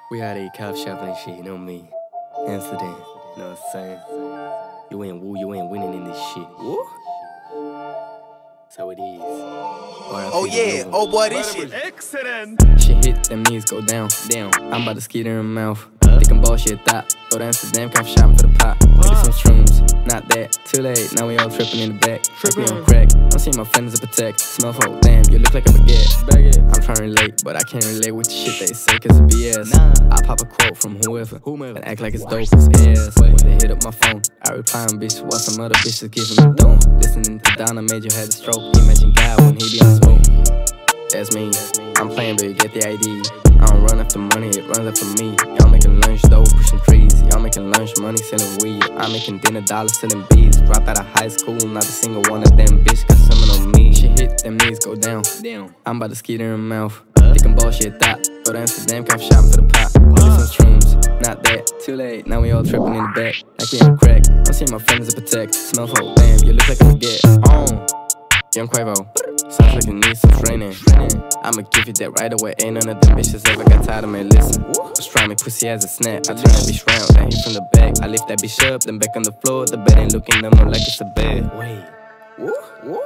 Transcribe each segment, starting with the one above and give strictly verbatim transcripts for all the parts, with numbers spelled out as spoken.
We had a cop shopping and shit, you know me. Amsterdam, you know what I'm saying? You ain't woo, you ain't winning in this shit. Woo? So it is. Oh yeah, oh boy, this shit. Excellent. Shit hit, them knees go down, down. I'm about to skid in her mouth. Thinking bullshit thought. Go to Amsterdam, coffee shopping for the pot. Maybe some shrooms, not that. Too late, now we all tripping in the back. Tripping on crack. Don't see my friends as a protect. Smell folk, damn, you look like a baguette. I'm trying to relate, but I can't relate with the shit they say, cause it's B S. I pop a quote from whoever, whomever, and act like it's dope as ass. They hit up my phone, I reply on bitch, while some other bitches giving me dome. Listening to Donna Major had a stroke. Imagine God when he be on smoke. That's me, I'm playing, but you get the I D. I don't run after money, it runs after me. Y'all making lunch though, pushing trees. Y'all making lunch money, selling weed. I'm making dinner dollars, selling bees. Dropped out of high school, not a single one of them bitch got something on me. Shit hit, them knees go down. Damn. I'm about to skid in her mouth. Thinking bullshit thought. Go to Amsterdam, coffee shopping for the pot. Maybe some shrooms, not that. Too late, now we all tripping in the back. Like we on crack. I'm seeing my friends as a protect. Smell folk, damn, you look like a baguette. On. Young Quavo, sounds like you need some training. I'ma give you that right away. Ain't none of them bitches ever got tired of me. Listen, was trying me pussy as a snap. I turn that bitch round, then hit from the back. I lift that bitch up, then back on the floor. The bed ain't looking no more like it's a bed. Wait, woo, woo.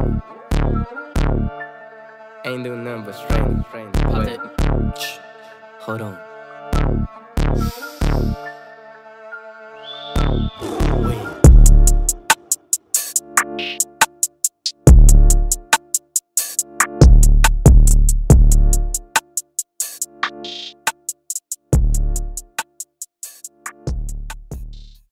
Ain't doing nothing but straining, straining. Pop that. Shh. Hold on. Wait.